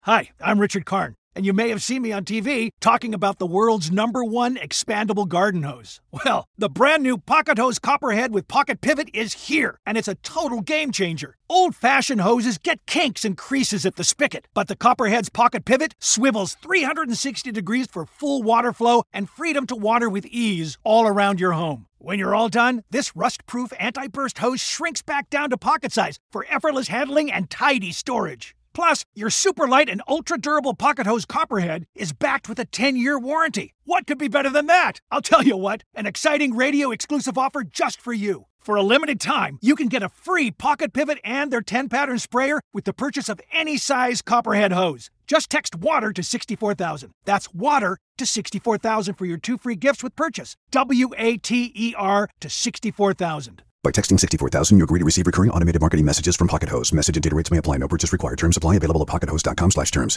Hi, I'm Richard Karn, and you may have seen me on TV talking about the world's #1 expandable garden hose. Well, the brand new Pocket Hose Copperhead with Pocket Pivot is here, and it's a total game changer. Old-fashioned hoses get kinks and creases at the spigot, but the Copperhead's Pocket Pivot swivels 360 degrees for full water flow and freedom to water with ease all around your home. When you're all done, this rust-proof anti-burst hose shrinks back down to pocket size for effortless handling and tidy storage. Plus, your super light and ultra-durable Pocket Hose Copperhead is backed with a 10-year warranty. What could be better than that? I'll tell you what, an exciting radio-exclusive offer just for you. For a limited time, you can get a free Pocket Pivot and their 10-pattern sprayer with the purchase of any size Copperhead hose. Just text WATER to 64,000. That's WATER to 64,000 for your 2 free gifts with purchase. WATER to 64,000. By texting 64,000, you agree to receive recurring automated marketing messages from Pocket Hose. Message and data rates may apply. No purchase required. Terms apply. Available at pockethose.com/terms.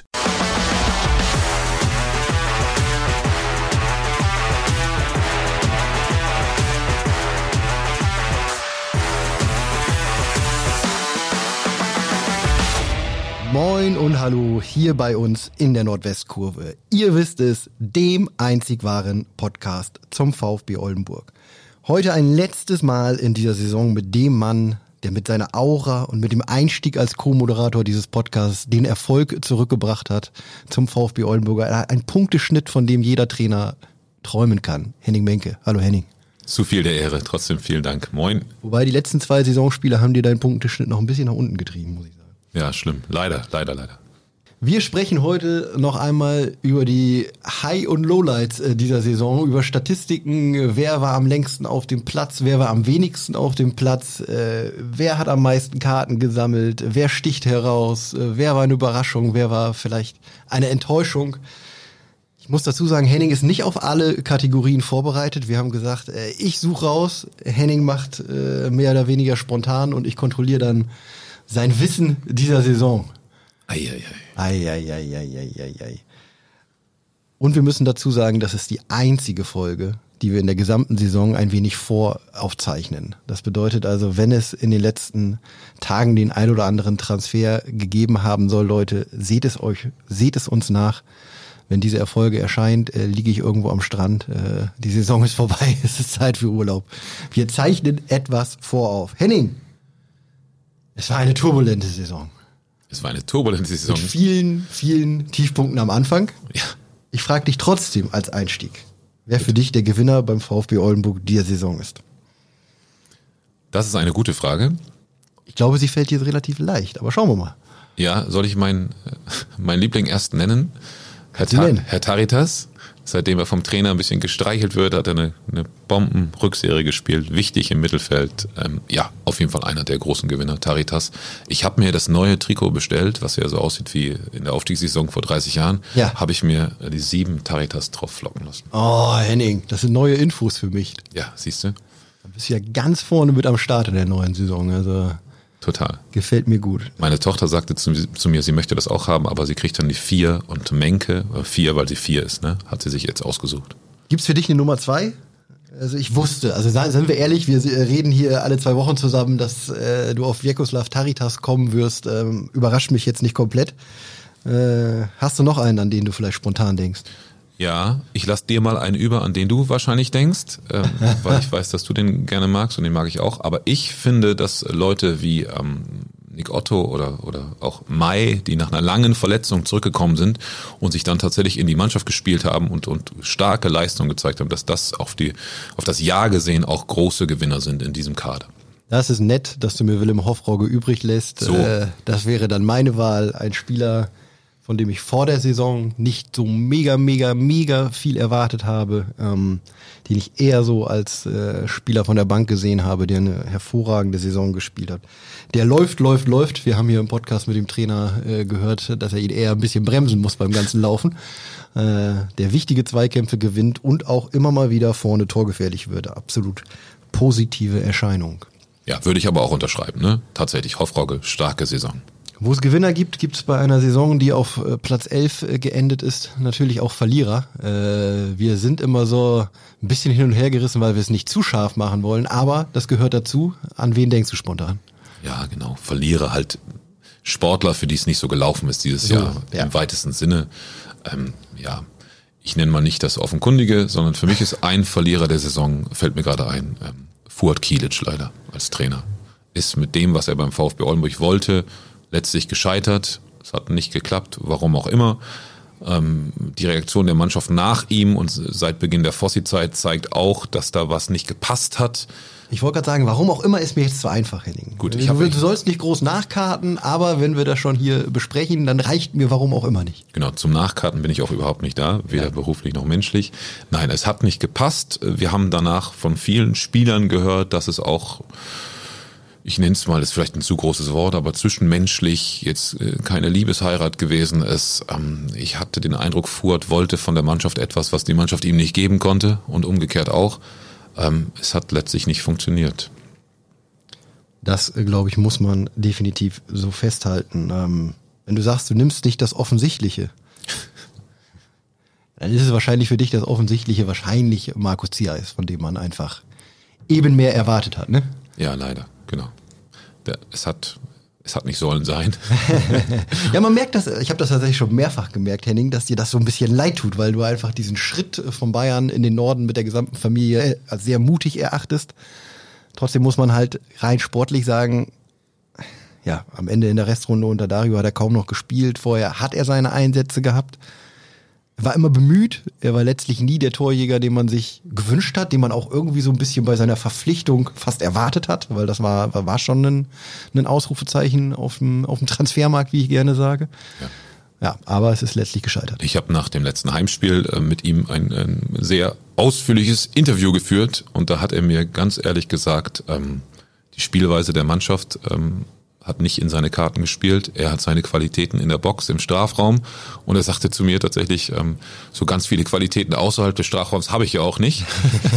Moin und hallo hier bei uns in der Nordwestkurve. Ihr wisst es, dem einzig wahren Podcast zum VfB Oldenburg. Heute ein letztes Mal in dieser Saison mit dem Mann, der mit seiner Aura und mit dem Einstieg als Co-Moderator dieses Podcasts den Erfolg zurückgebracht hat zum VfB Oldenburg. Ein Punkteschnitt, von dem jeder Trainer träumen kann. Henning Menke. Hallo Henning. Zu viel der Ehre. Trotzdem vielen Dank. Moin. Wobei die letzten 2 Saisonspiele haben dir deinen Punkteschnitt noch ein bisschen nach unten getrieben, muss ich sagen. Ja, schlimm. Leider. Wir sprechen heute noch einmal über die High- und Lowlights dieser Saison, über Statistiken, wer war am längsten auf dem Platz, wer war am wenigsten auf dem Platz, wer hat am meisten Karten gesammelt, wer sticht heraus, wer war eine Überraschung, wer war vielleicht eine Enttäuschung. Ich muss dazu sagen, Henning ist nicht auf alle Kategorien vorbereitet. Wir haben gesagt, ich suche raus, Henning macht mehr oder weniger spontan und ich kontrolliere dann sein Wissen dieser Saison. Ei. Und wir müssen dazu sagen, das ist die einzige Folge, die wir in der gesamten Saison ein wenig voraufzeichnen. Das bedeutet also, wenn es in den letzten Tagen den ein oder anderen Transfer gegeben haben soll, Leute, seht es uns nach. Wenn diese Erfolge erscheint, liege ich irgendwo am Strand. Die Saison ist vorbei, es ist Zeit für Urlaub. Wir zeichnen etwas vorauf. Henning, es war eine turbulente Saison. Mit vielen, vielen Tiefpunkten am Anfang. Ja. Ich frage dich trotzdem als Einstieg, wer für dich der Gewinner beim VfB Oldenburg dieser Saison ist. Das ist eine gute Frage. Ich glaube, sie fällt dir relativ leicht, aber schauen wir mal. Ja, soll ich meinen Liebling erst nennen? Herr Taritas. Seitdem er vom Trainer ein bisschen gestreichelt wird, hat er eine Bomben-Rückserie gespielt. Wichtig im Mittelfeld. Ja, auf jeden Fall einer der großen Gewinner, Taritas. Ich habe mir das neue Trikot bestellt, was ja so aussieht wie in der Aufstiegssaison vor 30 Jahren. Ja. Habe ich mir die 7 Taritas drauf flocken lassen. Oh, Henning, das sind neue Infos für mich. Ja, siehst du? Du bist ja ganz vorne mit am Start in der neuen Saison. Also total. Gefällt mir gut. Meine Tochter sagte zu mir, sie möchte das auch haben, aber sie kriegt dann die 4 und Menke, 4, weil sie 4 ist, ne? Hat sie sich jetzt ausgesucht. Gibt's für dich eine Nummer 2? Also ich wusste, also seien wir ehrlich, wir reden hier alle 2 Wochen zusammen, dass du auf Vjekoslav Taritas kommen wirst. Überrascht mich jetzt nicht komplett. Hast du noch einen, an den du vielleicht spontan denkst? Ja, ich lasse dir mal einen über, an den du wahrscheinlich denkst, weil ich weiß, dass du den gerne magst und den mag ich auch. Aber ich finde, dass Leute wie Nick Otto oder auch Mai, die nach einer langen Verletzung zurückgekommen sind und sich dann tatsächlich in die Mannschaft gespielt haben und starke Leistung gezeigt haben, dass das auf das Jahr gesehen auch große Gewinner sind in diesem Kader. Das ist nett, dass du mir Willem Hofrauge übrig lässt. So. Das wäre dann meine Wahl, ein Spieler, von dem ich vor der Saison nicht so mega viel erwartet habe, den ich eher so als Spieler von der Bank gesehen habe, der eine hervorragende Saison gespielt hat. Der läuft. Wir haben hier im Podcast mit dem Trainer gehört, dass er ihn eher ein bisschen bremsen muss beim ganzen Laufen. Der wichtige Zweikämpfe gewinnt und auch immer mal wieder vorne torgefährlich wird. Absolut positive Erscheinung. Ja, würde ich aber auch unterschreiben, ne? Tatsächlich, Hofrauge, starke Saison. Wo es Gewinner gibt, gibt es bei einer Saison, die auf Platz 11 geendet ist, natürlich auch Verlierer. Wir sind immer so ein bisschen hin und her gerissen, weil wir es nicht zu scharf machen wollen, aber das gehört dazu. An wen denkst du spontan? Ja, genau. Verlierer halt Sportler, für die es nicht so gelaufen ist dieses Jahr im weitesten Sinne. Ich nenne mal nicht das Offenkundige, sondern für mich ist ein Verlierer der Saison, fällt mir gerade ein, Fuad Kilic leider als Trainer. Ist mit dem, was er beim VfB Oldenburg wollte, letztlich gescheitert. Es hat nicht geklappt, warum auch immer. Die Reaktion der Mannschaft nach ihm und seit Beginn der Fossi-Zeit zeigt auch, dass da was nicht gepasst hat. Ich wollte gerade sagen, warum auch immer ist mir jetzt zu einfach, Henning. Gut, du sollst nicht groß nachkarten, aber wenn wir das schon hier besprechen, dann reicht mir warum auch immer nicht. Genau, zum Nachkarten bin ich auch überhaupt nicht da, weder beruflich noch menschlich. Nein, es hat nicht gepasst. Wir haben danach von vielen Spielern gehört, dass es auch, ich nenne es mal, das ist vielleicht ein zu großes Wort, aber zwischenmenschlich jetzt keine Liebesheirat gewesen ist. Ich hatte den Eindruck, Fuad wollte von der Mannschaft etwas, was die Mannschaft ihm nicht geben konnte und umgekehrt auch. Es hat letztlich nicht funktioniert. Das, glaube ich, muss man definitiv so festhalten. Wenn du sagst, du nimmst nicht das Offensichtliche, dann ist es wahrscheinlich für dich das Offensichtliche wahrscheinlich Markus Ziereis, von dem man einfach eben mehr erwartet hat, ne? Ja, leider, genau. Es hat nicht sollen sein. Ja, man merkt das, ich habe das tatsächlich schon mehrfach gemerkt, Henning, dass dir das so ein bisschen leid tut, weil du einfach diesen Schritt von Bayern in den Norden mit der gesamten Familie als sehr mutig erachtest. Trotzdem muss man halt rein sportlich sagen, ja, am Ende in der Restrunde unter Dario hat er kaum noch gespielt. Vorher hat er seine Einsätze gehabt. Er war immer bemüht. Er war letztlich nie der Torjäger, den man sich gewünscht hat, den man auch irgendwie so ein bisschen bei seiner Verpflichtung fast erwartet hat, weil das war schon ein Ausrufezeichen auf dem Transfermarkt, wie ich gerne sage. Ja, aber es ist letztlich gescheitert. Ich habe nach dem letzten Heimspiel mit ihm ein sehr ausführliches Interview geführt und da hat er mir ganz ehrlich gesagt, die Spielweise der Mannschaft hat nicht in seine Karten gespielt. Er hat seine Qualitäten in der Box, im Strafraum. Und er sagte zu mir tatsächlich, so ganz viele Qualitäten außerhalb des Strafraums habe ich ja auch nicht.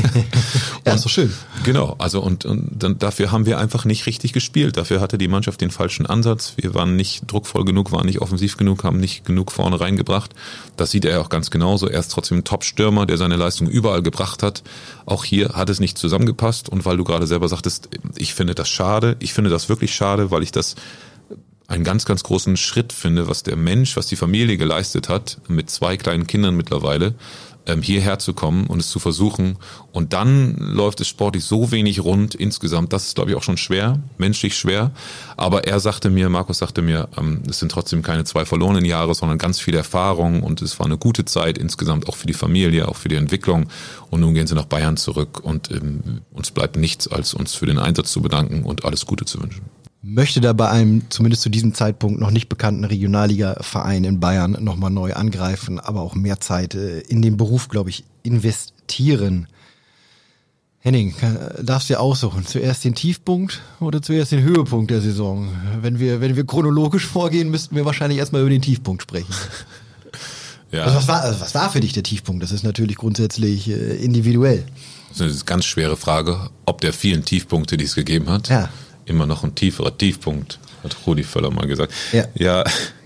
Ja, ist doch schön. Genau, also und dann dafür haben wir einfach nicht richtig gespielt. Dafür hatte die Mannschaft den falschen Ansatz. Wir waren nicht druckvoll genug, waren nicht offensiv genug, haben nicht genug vorne reingebracht. Das sieht er auch ganz genauso. Er ist trotzdem ein Top-Stürmer, der seine Leistung überall gebracht hat. Auch hier hat es nicht zusammengepasst. Und weil du gerade selber sagtest, ich finde das schade. Ich finde das wirklich schade, weil ich das einen ganz, ganz großen Schritt finde, was der Mensch, was die Familie geleistet hat, mit 2 kleinen Kindern mittlerweile, hierher zu kommen und es zu versuchen. Und dann läuft es sportlich so wenig rund insgesamt. Das ist, glaube ich, auch schon schwer, menschlich schwer. Aber Markus sagte mir, es sind trotzdem keine 2 verlorenen Jahre, sondern ganz viel Erfahrung und es war eine gute Zeit insgesamt, auch für die Familie, auch für die Entwicklung. Und nun gehen sie nach Bayern zurück und uns bleibt nichts, als uns für den Einsatz zu bedanken und alles Gute zu wünschen. Möchte da bei einem zumindest zu diesem Zeitpunkt noch nicht bekannten Regionalliga-Verein in Bayern nochmal neu angreifen, aber auch mehr Zeit in den Beruf, glaube ich, investieren. Henning, darfst du dir aussuchen, zuerst den Tiefpunkt oder zuerst den Höhepunkt der Saison? Wenn wir chronologisch vorgehen, müssten wir wahrscheinlich erstmal über den Tiefpunkt sprechen. Ja. Also was war für dich der Tiefpunkt? Das ist natürlich grundsätzlich individuell. Das ist eine ganz schwere Frage, ob der vielen Tiefpunkte, die es gegeben hat, immer noch ein tieferer Tiefpunkt, hat Rudi Völler mal gesagt. Ja.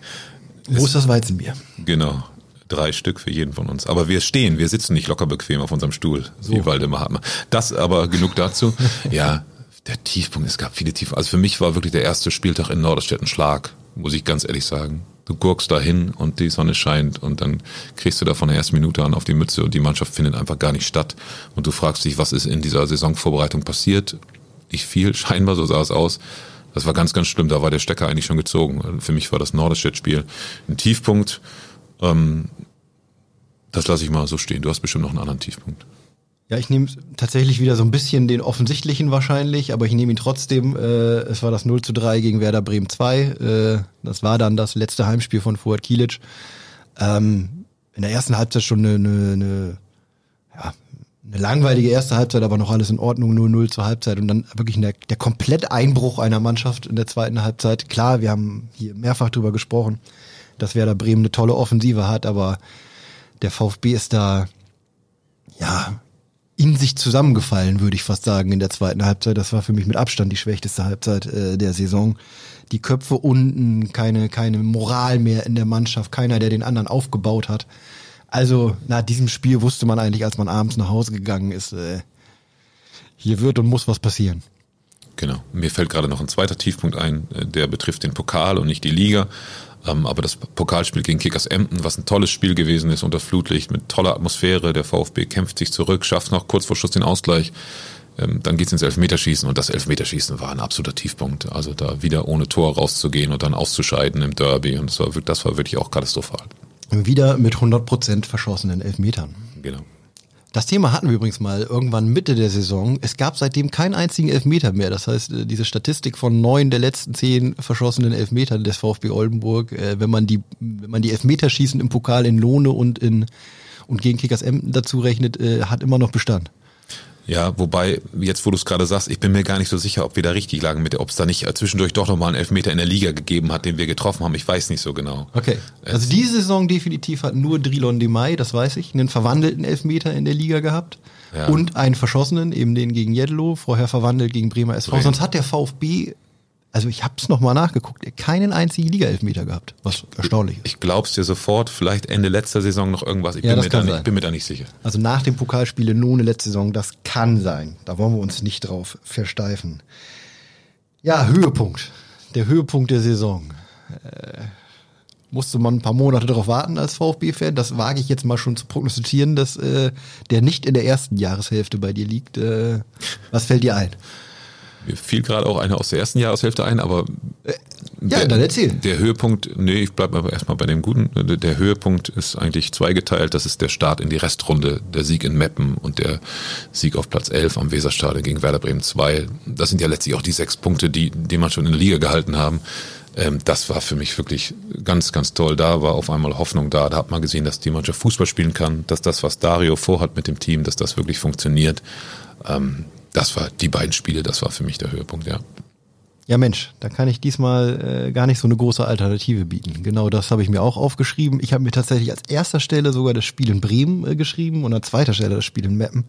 Wo ist das Weizenbier? Genau, 3 Stück für jeden von uns. Aber wir sitzen nicht locker bequem auf unserem Stuhl, wie Waldemar Hartmann. Das aber genug dazu. Ja, der Tiefpunkt, es gab viele Tiefpunkte. Also für mich war wirklich der erste Spieltag in Norderstedt ein Schlag, muss ich ganz ehrlich sagen. Du gurkst da hin und die Sonne scheint und dann kriegst du da von der ersten Minute an auf die Mütze und die Mannschaft findet einfach gar nicht statt. Und du fragst dich, was ist in dieser Saisonvorbereitung passiert? Nicht viel, scheinbar, so sah es aus. Das war ganz, ganz schlimm, da war der Stecker eigentlich schon gezogen. Für mich war das Norderstedt-Spiel ein Tiefpunkt. Das lasse ich mal so stehen. Du hast bestimmt noch einen anderen Tiefpunkt. Ja, ich nehme tatsächlich wieder so ein bisschen den offensichtlichen wahrscheinlich, aber ich nehme ihn trotzdem. Es war das 0:3 gegen Werder Bremen 2. Das war dann das letzte Heimspiel von Fuad Kilic. In der ersten Halbzeit schon eine langweilige erste Halbzeit, aber noch alles in Ordnung, 0:0 zur Halbzeit und dann wirklich der komplette Einbruch einer Mannschaft in der zweiten Halbzeit. Klar, wir haben hier mehrfach drüber gesprochen, dass Werder Bremen eine tolle Offensive hat, aber der VfB ist da, in sich zusammengefallen, würde ich fast sagen, in der zweiten Halbzeit. Das war für mich mit Abstand die schwächste Halbzeit der Saison. Die Köpfe unten, keine Moral mehr in der Mannschaft, keiner, der den anderen aufgebaut hat. Also nach diesem Spiel wusste man eigentlich, als man abends nach Hause gegangen ist, hier wird und muss was passieren. Genau. Mir fällt gerade noch ein zweiter Tiefpunkt ein, der betrifft den Pokal und nicht die Liga. Aber das Pokalspiel gegen Kickers Emden, was ein tolles Spiel gewesen ist unter Flutlicht mit toller Atmosphäre. Der VfB kämpft sich zurück, schafft noch kurz vor Schluss den Ausgleich. Dann geht's ins Elfmeterschießen und das Elfmeterschießen war ein absoluter Tiefpunkt. Also da wieder ohne Tor rauszugehen und dann auszuscheiden im Derby. Und das war wirklich auch katastrophal. Wieder mit 100% verschossenen Elfmetern. Genau. Das Thema hatten wir übrigens mal irgendwann Mitte der Saison. Es gab seitdem keinen einzigen Elfmeter mehr. Das heißt, diese Statistik von 9 der letzten 10 verschossenen Elfmetern des VfB Oldenburg, wenn man die Elfmeterschießen im Pokal in Lohne und gegen Kickers Emden dazu rechnet, hat immer noch Bestand. Ja, wobei, jetzt wo du es gerade sagst, ich bin mir gar nicht so sicher, ob wir da richtig lagen ob es da nicht zwischendurch doch nochmal einen Elfmeter in der Liga gegeben hat, den wir getroffen haben. Ich weiß nicht so genau. Okay. Also diese Saison definitiv hat nur Drilon Demay, das weiß ich, einen verwandelten Elfmeter in der Liga gehabt. Ja. Und einen verschossenen, eben den gegen Jedlo, vorher verwandelt gegen Bremer SV. Sonst hat der VfB, also ich hab's nochmal nachgeguckt, keinen einzigen Liga-Elfmeter gehabt, was erstaunlich ist. Ich glaub's dir sofort, vielleicht Ende letzter Saison noch irgendwas, ich bin mir da nicht sicher. Also nach dem Pokalspiel in Lohne letzte Saison, das kann sein. Da wollen wir uns nicht drauf versteifen. Ja, Höhepunkt. Der Höhepunkt der Saison. Musste man ein paar Monate darauf warten als VfB-Fan. Das wage ich jetzt mal schon zu prognostizieren, dass der nicht in der ersten Jahreshälfte bei dir liegt. Was fällt dir ein? Mir fiel gerade auch eine aus der ersten Jahreshälfte ein, aber dann erzähl. Der Höhepunkt, ich bleibe aber erstmal bei dem Guten. Der Höhepunkt ist eigentlich zweigeteilt. Das ist der Start in die Restrunde, der Sieg in Meppen und der Sieg auf Platz 11 am Weserstadion gegen Werder Bremen 2. Das sind ja letztlich auch die 6 Punkte, die man schon in der Liga gehalten haben. Das war für mich wirklich ganz, ganz toll. Da war auf einmal Hoffnung da. Da hat man gesehen, dass die Mannschaft Fußball spielen kann, dass das, was Dario vorhat mit dem Team, dass das wirklich funktioniert. Das war die beiden Spiele, das war für mich der Höhepunkt, ja. Ja Mensch, da kann ich diesmal gar nicht so eine große Alternative bieten. Genau das habe ich mir auch aufgeschrieben. Ich habe mir tatsächlich als erster Stelle sogar das Spiel in Bremen geschrieben und an zweiter Stelle das Spiel in Meppen.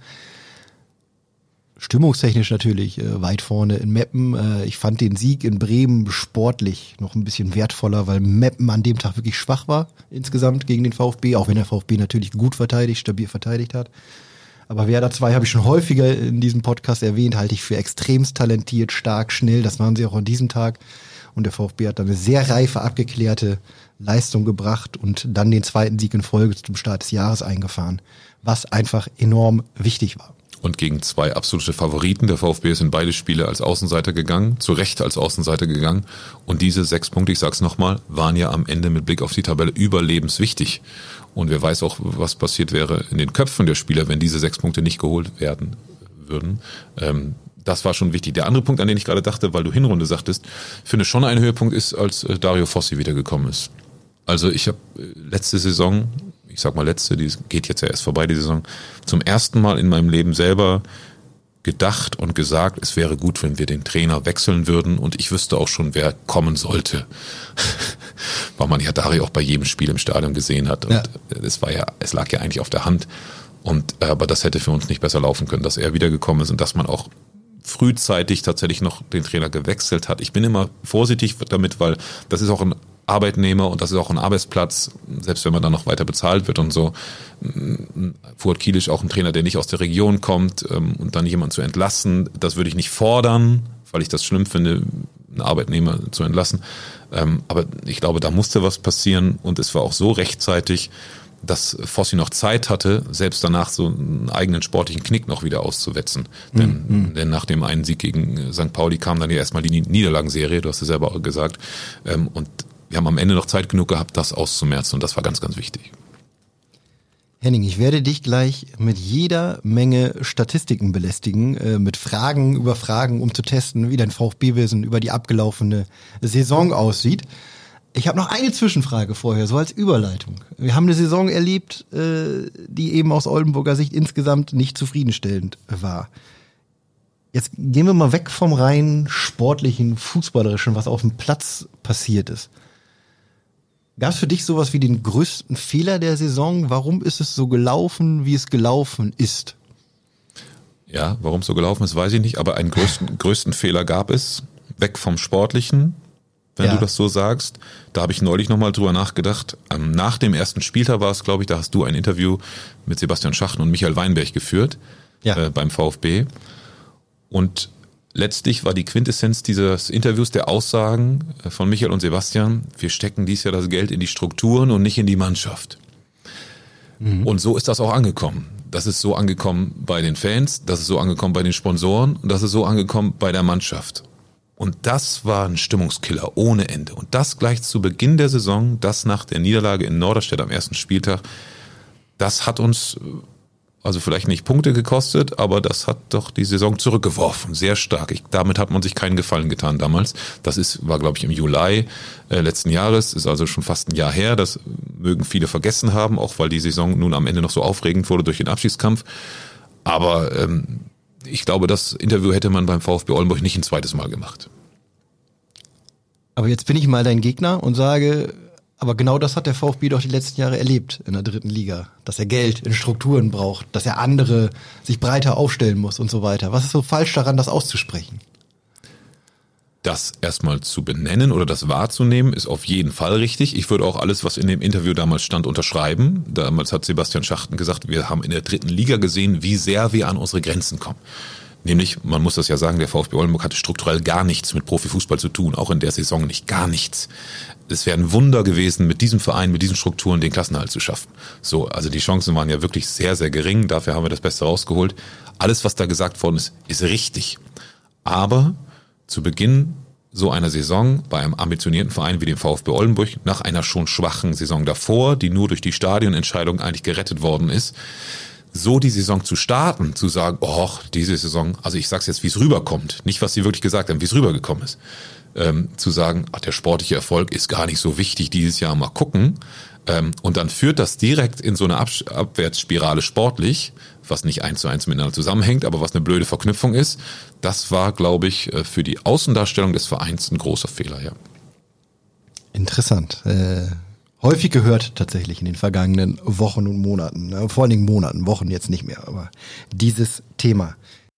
Stimmungstechnisch natürlich weit vorne in Meppen. Ich fand den Sieg in Bremen sportlich noch ein bisschen wertvoller, weil Meppen an dem Tag wirklich schwach war insgesamt gegen den VfB, auch wenn der VfB natürlich gut verteidigt, stabil verteidigt hat. Aber Werder 2 habe ich schon häufiger in diesem Podcast erwähnt, halte ich für extremst talentiert, stark, schnell. Das waren sie auch an diesem Tag. Und der VfB hat dann eine sehr reife, abgeklärte Leistung gebracht und dann den zweiten Sieg in Folge zum Start des Jahres eingefahren, was einfach enorm wichtig war. Und gegen 2 absolute Favoriten. Der VfB ist in beide Spiele als Außenseiter gegangen, zu Recht als Außenseiter gegangen. Und diese 6 Punkte, ich sag's nochmal, waren ja am Ende mit Blick auf die Tabelle überlebenswichtig. Und wer weiß auch, was passiert wäre in den Köpfen der Spieler, wenn diese 6 Punkte nicht geholt werden würden. Das war schon wichtig. Der andere Punkt, an den ich gerade dachte, weil du Hinrunde sagtest, finde schon ein Höhepunkt ist, als Dario Fossi wiedergekommen ist. Also ich habe letzte Saison, ich sag mal letzte, die geht jetzt ja erst vorbei, die Saison, zum ersten Mal in meinem Leben selber gedacht und gesagt, es wäre gut, wenn wir den Trainer wechseln würden und ich wüsste auch schon, wer kommen sollte. Weil man ja Dario auch bei jedem Spiel im Stadion gesehen hat und es lag ja eigentlich auf der Hand. Aber das hätte für uns nicht besser laufen können, dass er wiedergekommen ist und dass man auch frühzeitig tatsächlich noch den Trainer gewechselt hat. Ich bin immer vorsichtig damit, weil das ist auch ein Arbeitnehmer und das ist auch ein Arbeitsplatz, selbst wenn man dann noch weiter bezahlt wird und so. Fuad Kilic auch ein Trainer, der nicht aus der Region kommt und dann jemanden zu entlassen, das würde ich nicht fordern, weil ich das schlimm finde, einen Arbeitnehmer zu entlassen. Aber ich glaube, da musste was passieren und es war auch so rechtzeitig, dass Fossi noch Zeit hatte, selbst danach so einen eigenen sportlichen Knick noch wieder auszuwetzen. Denn nach dem einen Sieg gegen St. Pauli kam dann ja erstmal die Niederlagenserie, du hast es selber auch gesagt. Und wir haben am Ende noch Zeit genug gehabt, das auszumerzen und das war ganz, ganz wichtig. Henning, ich werde dich gleich mit jeder Menge Statistiken belästigen, mit Fragen über Fragen, um zu testen, wie dein VfB-Wissen über die abgelaufene Saison aussieht. Ich habe noch eine Zwischenfrage vorher, so als Überleitung. Wir haben eine Saison erlebt, die eben aus Oldenburger Sicht insgesamt nicht zufriedenstellend war. Jetzt gehen wir mal weg vom rein sportlichen, fußballerischen, was auf dem Platz passiert ist. Gab es für dich sowas wie den größten Fehler der Saison? Warum ist es so gelaufen, wie es gelaufen ist? Ja, warum es so gelaufen ist, weiß ich nicht, aber einen größten Fehler gab es, weg vom Sportlichen, wenn du das so sagst. Da habe ich neulich nochmal drüber nachgedacht. Nach dem ersten Spieltag war es, glaube ich, da hast du ein Interview mit Sebastian Schachten und Michael Weinberg geführt beim VfB. Und letztlich war die Quintessenz dieses Interviews der Aussagen von Michael und Sebastian, wir stecken dies Jahr das Geld in die Strukturen und nicht in die Mannschaft. Und so ist das auch angekommen. Das ist so angekommen bei den Fans, das ist so angekommen bei den Sponsoren und das ist so angekommen bei der Mannschaft. Und das war ein Stimmungskiller ohne Ende. Und das gleich zu Beginn der Saison, das nach der Niederlage in Norderstedt am ersten Spieltag, das hat uns also vielleicht nicht Punkte gekostet, aber das hat doch die Saison zurückgeworfen, sehr stark. Damit hat man sich keinen Gefallen getan damals. War glaube ich im Juli letzten Jahres, ist also schon fast ein Jahr her. Das mögen viele vergessen haben, auch weil die Saison nun am Ende noch so aufregend wurde durch den Abschiedskampf. Aber ich glaube, das Interview hätte man beim VfB Oldenburg nicht ein zweites Mal gemacht. Aber jetzt bin ich mal dein Gegner und sage, aber genau das hat der VfB doch die letzten Jahre erlebt in der 3. Liga. Dass er Geld in Strukturen braucht, dass er andere sich breiter aufstellen muss und so weiter. Was ist so falsch daran, das auszusprechen? Das erstmal zu benennen oder das wahrzunehmen, ist auf jeden Fall richtig. Ich würde auch alles, was in dem Interview damals stand, unterschreiben. Damals hat Sebastian Schachten gesagt, wir haben in der 3. Liga gesehen, wie sehr wir an unsere Grenzen kommen. Nämlich, man muss das ja sagen, der VfB Oldenburg hatte strukturell gar nichts mit Profifußball zu tun, auch in der Saison nicht, gar nichts. Es wäre ein Wunder gewesen, mit diesem Verein, mit diesen Strukturen den Klassenerhalt zu schaffen. So, also die Chancen waren ja wirklich sehr, sehr gering, dafür haben wir das Beste rausgeholt. Alles, was da gesagt worden ist, ist richtig. Aber zu Beginn so einer Saison bei einem ambitionierten Verein wie dem VfB Oldenburg, nach einer schon schwachen Saison davor, die nur durch die Stadionentscheidung eigentlich gerettet worden ist, so die Saison zu starten, zu sagen, diese Saison, also ich sag's jetzt, wie es rüberkommt, nicht was sie wirklich gesagt haben, wie es rübergekommen ist, zu sagen, der sportliche Erfolg ist gar nicht so wichtig dieses Jahr, mal gucken, und dann führt das direkt in so eine Abwärtsspirale sportlich, was nicht 1:1 miteinander zusammenhängt, aber was eine blöde Verknüpfung ist, das war, glaube ich, für die Außendarstellung des Vereins ein großer Fehler, ja. Interessant. Häufig gehört tatsächlich in den vergangenen Wochen und Monaten, vor allen Dingen Monaten, Wochen jetzt nicht mehr, aber dieses Thema.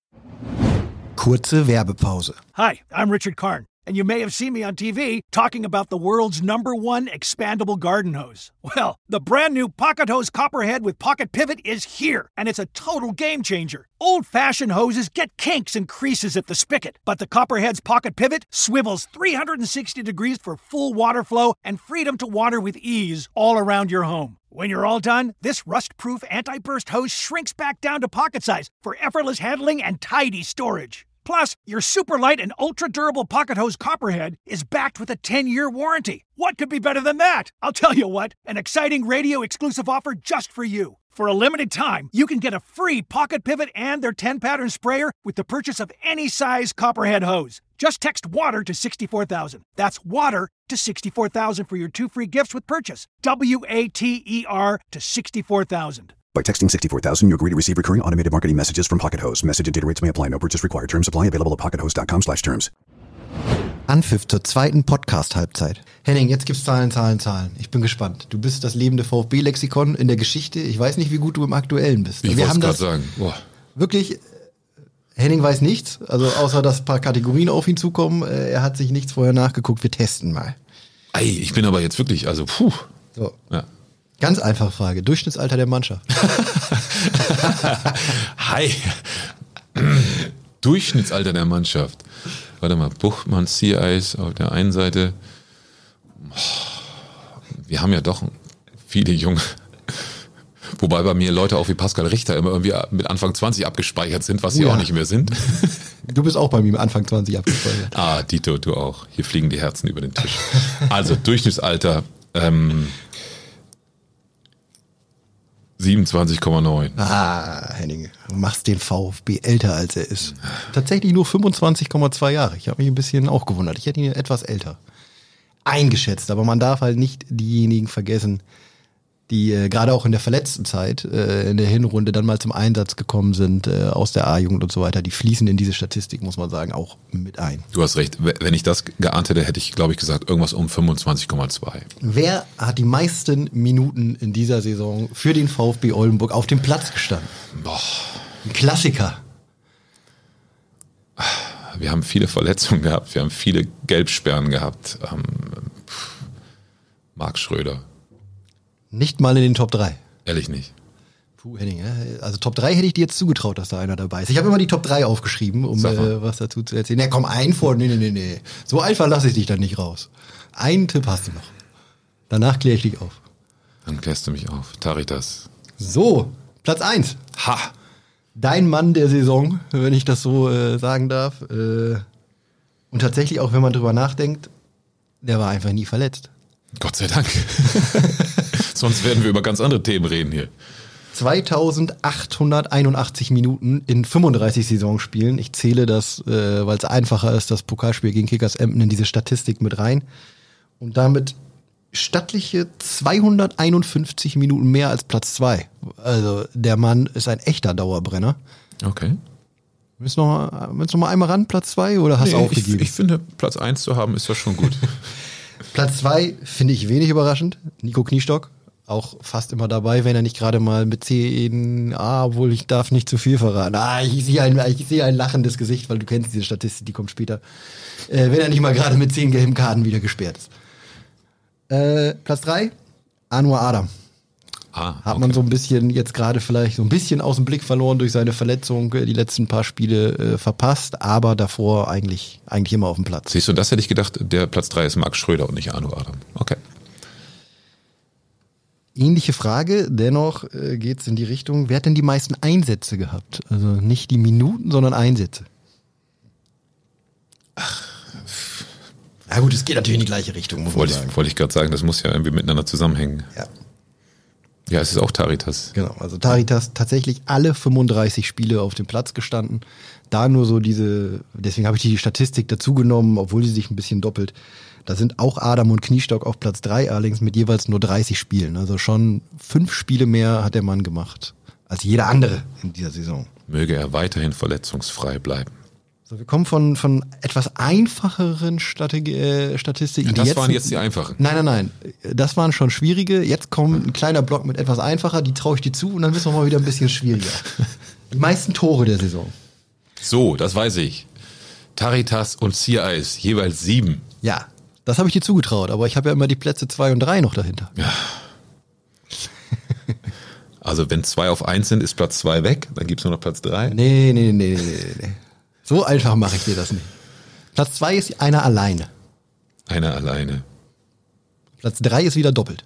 Kurze Werbepause. Hi, I'm Richard Karn, and you may have seen me on TV talking about the world's #1 expandable garden hose. Well, the brand new Pocket Hose Copperhead with Pocket Pivot is here, and it's a total game changer. Old-fashioned hoses get kinks and creases at the spigot, but the Copperhead's Pocket Pivot swivels 360 degrees for full water flow and freedom to water with ease all around your home. When you're all done, this rust-proof anti-burst hose shrinks back down to pocket size for effortless handling and tidy storage. Plus, your super light and ultra-durable Pocket Hose Copperhead is backed with a 10-year warranty. What could be better than that? I'll tell you what, an exciting radio-exclusive offer just for you. For a limited time, you can get a free Pocket Pivot and their 10-pattern sprayer with the purchase of any size Copperhead hose. Just text WATER to 64,000. That's WATER to 64,000 for your 2 free gifts with purchase. WATER to 64,000. By texting 64,000, you agree to receive recurring automated marketing messages from Pocket Hose. Message and data rates may apply. No purchase required. Terms apply. Available at pockethose.com/terms. Anpfiff zur zweiten Podcast-Halbzeit. Henning, jetzt gibt's Zahlen. Ich bin gespannt. Du bist das lebende VfB-Lexikon in der Geschichte. Ich weiß nicht, wie gut du im Aktuellen bist. Ich wollte es gerade sagen. Boah. Wirklich, Henning weiß nichts, also außer dass ein paar Kategorien auf ihn zukommen. Er hat sich nichts vorher nachgeguckt. Wir testen mal. Ey, ich bin aber jetzt wirklich, also So. Ja. Ganz einfache Frage. Durchschnittsalter der Mannschaft. Hi. Durchschnittsalter der Mannschaft. Warte mal, Buchmann, Sea-Eis auf der einen Seite. Wir haben ja doch viele Junge. Wobei bei mir Leute auch wie Pascal Richter immer irgendwie mit Anfang 20 abgespeichert sind, was sie auch nicht mehr sind. Du bist auch bei mir mit Anfang 20 abgespeichert. Dito, du auch. Hier fliegen die Herzen über den Tisch. Also Durchschnittsalter 27,9. Henning, du machst den VfB älter, als er ist. Tatsächlich nur 25,2 Jahre. Ich habe mich ein bisschen auch gewundert. Ich hätte ihn etwas älter eingeschätzt. Aber man darf halt nicht diejenigen vergessen, die gerade auch in der verletzten Zeit, in der Hinrunde dann mal zum Einsatz gekommen sind, aus der A-Jugend und so weiter. Die fließen in diese Statistik, muss man sagen, auch mit ein. Du hast recht. Wenn ich das geahnt hätte, hätte ich, glaube ich, gesagt, irgendwas um 25,2. Wer hat die meisten Minuten in dieser Saison für den VfB Oldenburg auf dem Platz gestanden? Boah. Ein Klassiker. Wir haben viele Verletzungen gehabt, wir haben viele Gelbsperren gehabt. Marc Schröder. Nicht mal in den Top 3. Ehrlich nicht. Puh, Henning, also Top 3 hätte ich dir jetzt zugetraut, dass da einer dabei ist. Ich habe immer die Top 3 aufgeschrieben, um was dazu zu erzählen. Ja, komm, ein vor. Nee. So einfach lasse ich dich dann nicht raus. Einen Tipp hast du noch. Danach kläre ich dich auf. Dann klärst du mich auf. Taritas. So, Platz 1. Ha! Dein Mann der Saison, wenn ich das so sagen darf. Und tatsächlich, auch wenn man drüber nachdenkt, der war einfach nie verletzt. Gott sei Dank. Sonst werden wir über ganz andere Themen reden hier. 2881 Minuten in 35 Saisonspielen. Ich zähle das, weil es einfacher ist, das Pokalspiel gegen Kickers Emden in diese Statistik mit rein. Und damit stattliche 251 Minuten mehr als Platz 2. Also der Mann ist ein echter Dauerbrenner. Okay. Willst du noch mal einmal ran, Platz 2, oder hast du aufgegeben? Ich finde, Platz 1 zu haben, ist ja schon gut. Platz 2 finde ich wenig überraschend. Nico Kniestock. Auch fast immer dabei, wenn er nicht gerade mal mit 10, obwohl ich darf nicht zu viel verraten. Ich sehe ein lachendes Gesicht, weil du kennst diese Statistik, die kommt später. Wenn er nicht mal gerade mit 10 gelben Karten wieder gesperrt ist. Platz 3, Anwar Adam. Hat man so ein bisschen jetzt gerade vielleicht so ein bisschen aus dem Blick verloren durch seine Verletzung, die letzten paar Spiele verpasst, aber davor eigentlich immer auf dem Platz. Siehst du, das hätte ich gedacht, der Platz 3 ist Max Schröder und nicht Anwar Adam. Okay. Ähnliche Frage, dennoch geht es in die Richtung, wer hat denn die meisten Einsätze gehabt? Also nicht die Minuten, sondern Einsätze. Na gut, es geht natürlich in die gleiche Richtung, muss man sagen. Wollte ich gerade sagen, das muss ja irgendwie miteinander zusammenhängen. Ja. Ja, es ist auch Taritas. Genau, also Taritas tatsächlich alle 35 Spiele auf dem Platz gestanden. Da nur so deswegen habe ich die Statistik dazu genommen, obwohl sie sich ein bisschen doppelt. Da sind auch Adam und Kniestock auf Platz 3, allerdings mit jeweils nur 30 Spielen. Also schon 5 Spiele mehr hat der Mann gemacht als jeder andere in dieser Saison. Möge er weiterhin verletzungsfrei bleiben. So, wir kommen von etwas einfacheren Statistiken. Das waren jetzt die einfachen. Nein. Das waren schon schwierige. Jetzt kommt ein kleiner Block mit etwas einfacher. Die traue ich dir zu und dann müssen wir mal wieder ein bisschen schwieriger. Die meisten Tore der Saison. So, das weiß ich. Taritas und Sea Ice, jeweils 7. Ja, das habe ich dir zugetraut. Aber ich habe ja immer die Plätze 2 und 3 noch dahinter. Ja. Also wenn 2 auf 1 sind, ist Platz 2 weg. Dann gibt es nur noch Platz 3. Nee. So einfach mache ich dir das nicht. Platz 2 ist einer alleine. Einer alleine. Platz 3 ist wieder doppelt.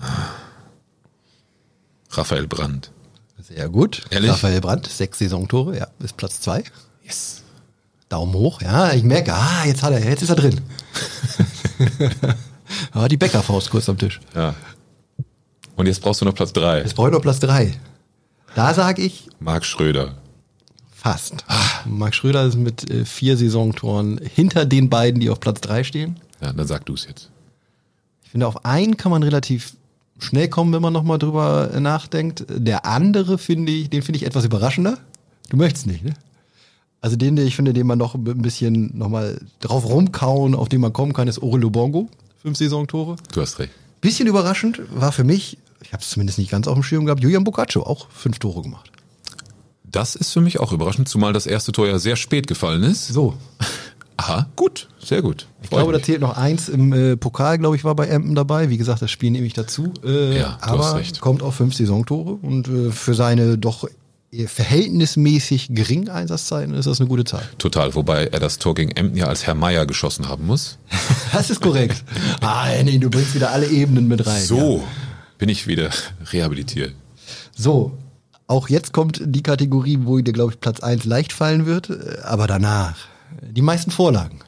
Raphael Brandt. Sehr gut. Ehrlich? Raphael Brandt, 6 Saisontore, ja, ist Platz 2. Yes. Daumen hoch, ja, ich merke, jetzt ist er drin. Die Bäckerfaust kurz am Tisch. Ja. Und jetzt brauchst du noch Platz 3. Jetzt brauche ich noch Platz 3. Da sage ich... Marc Schröder. Fast. Marc Schröder ist mit 4 Saisontoren hinter den beiden, die auf Platz 3 stehen. Ja, dann sag du es jetzt. Ich finde, auf einen kann man relativ schnell kommen, wenn man nochmal drüber nachdenkt. Der andere finde ich etwas überraschender. Du möchtest nicht, ne? Also den man noch ein bisschen nochmal drauf rumkauen, auf den man kommen kann, ist Orel Lubongo. 5 Saisontore. Du hast recht. Bisschen überraschend war für mich, ich habe es zumindest nicht ganz auf dem Schirm gehabt, Julian Boccaccio, auch 5 Tore gemacht. Das ist für mich auch überraschend, zumal das erste Tor ja sehr spät gefallen ist. So. Aha, gut, sehr gut. Ich glaube, da zählt noch 1 im Pokal, glaube ich, war bei Emden dabei. Wie gesagt, das Spiel nehme ich dazu. Ja, du aber hast recht. Kommt auf 5 Saisontore und für seine doch verhältnismäßig geringen Einsatzzeiten ist das eine gute Zahl. Total, wobei er das Tor gegen Emden ja als Herr Meier geschossen haben muss. Das ist korrekt. Nee, du bringst wieder alle Ebenen mit rein. So bin ich wieder rehabilitiert. So, auch jetzt kommt die Kategorie, wo dir, glaube ich, Platz 1 leicht fallen wird, aber danach die meisten Vorlagen.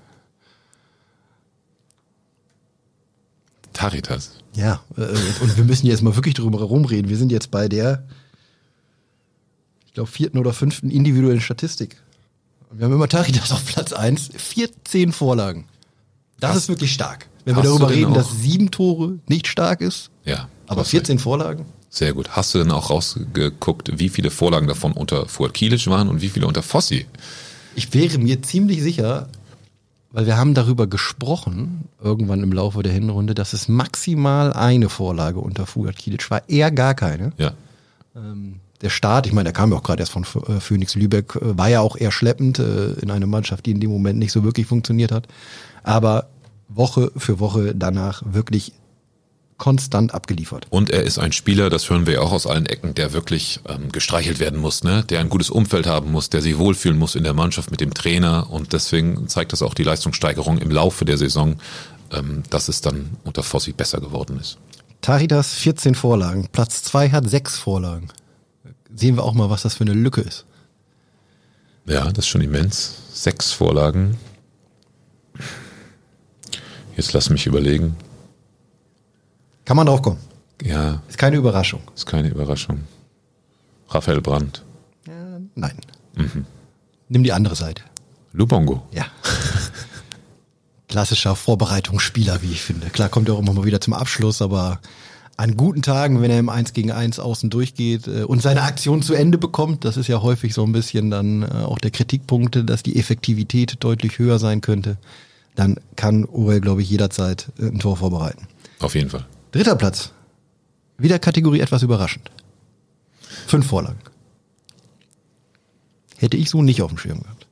Taritas. Ja, und wir müssen jetzt mal wirklich drüber rumreden. Wir sind jetzt bei der, ich glaube, 4. oder 5. individuellen Statistik. Und wir haben immer Taritas auf Platz 1, 14 Vorlagen. Das ist wirklich stark. Wenn wir darüber reden, dass 7 Tore nicht stark ist, ja, aber 14 Vorlagen. Sehr gut. Hast du denn auch rausgeguckt, wie viele Vorlagen davon unter Fuad Kilic waren und wie viele unter Fossi? Ich wäre mir ziemlich sicher, weil wir haben darüber gesprochen, irgendwann im Laufe der Hinrunde, dass es maximal eine Vorlage unter Fuad Kilic war, eher gar keine. Ja. Der Start, ich meine, der kam ja auch gerade erst von Phoenix Lübeck, war ja auch eher schleppend in eine Mannschaft, die in dem Moment nicht so wirklich funktioniert hat. Aber Woche für Woche danach wirklich konstant abgeliefert. Und er ist ein Spieler, das hören wir ja auch aus allen Ecken, der wirklich gestreichelt werden muss, ne? Der ein gutes Umfeld haben muss, der sich wohlfühlen muss in der Mannschaft mit dem Trainer. Und deswegen zeigt das auch die Leistungssteigerung im Laufe der Saison, dass es dann unter Fossi besser geworden ist. Taridas 14 Vorlagen, Platz 2 hat 6 Vorlagen. Sehen wir auch mal, was das für eine Lücke ist. Ja, das ist schon immens. 6 Vorlagen. Jetzt lass mich überlegen. Kann man drauf kommen. Ja, Ist keine Überraschung. ist keine Überraschung. Raphael Brandt. Nein. Nimm die andere Seite. Lubongo. Ja. Klassischer Vorbereitungsspieler, wie ich finde. Klar kommt er auch immer mal wieder zum Abschluss, aber an guten Tagen, wenn er im 1 gegen 1 außen durchgeht und seine Aktion zu Ende bekommt, das ist ja häufig so ein bisschen dann auch der Kritikpunkt, dass die Effektivität deutlich höher sein könnte, dann kann Orel, glaube ich, jederzeit ein Tor vorbereiten. Auf jeden Fall. 3. Platz. Wieder Kategorie etwas überraschend. 5 Vorlagen. Hätte ich so nicht auf dem Schirm gehabt.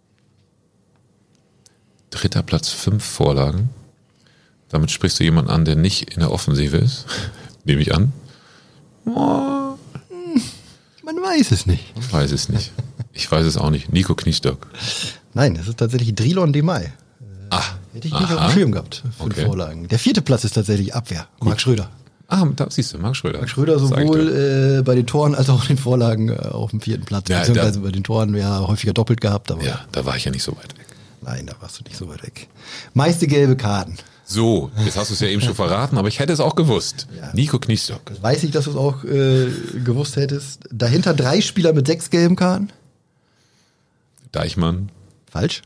3. Platz, 5 Vorlagen. Damit sprichst du jemanden an, der nicht in der Offensive ist. Nehme ich an. Man weiß es nicht. Ich weiß es nicht. Ich weiß es auch nicht. Nico Kniestock. Nein, das ist tatsächlich Drilon Demay. Hätte ich nicht auf dem Schirm gehabt. 5 Vorlagen. Der 4. Platz ist tatsächlich Abwehr. Marc Schröder. Da siehst du, Marc Schröder. Marc Schröder sowohl bei den Toren als auch in den Vorlagen auf dem 4. Platz. Ja, beziehungsweise bei den Toren ja häufiger doppelt gehabt. Aber Ja, da war ich ja nicht so weit weg. nein, da warst du nicht so weit weg. Meiste gelbe Karten. So, jetzt hast du es ja eben schon verraten, aber ich hätte es auch gewusst. Ja. Nico Kniestock. Das weiß ich, dass du es auch gewusst hättest. Dahinter 3 Spieler mit 6 gelben Karten. Deichmann. Falsch.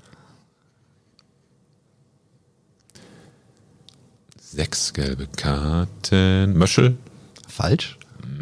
6 gelbe Karten. Möschel. Falsch.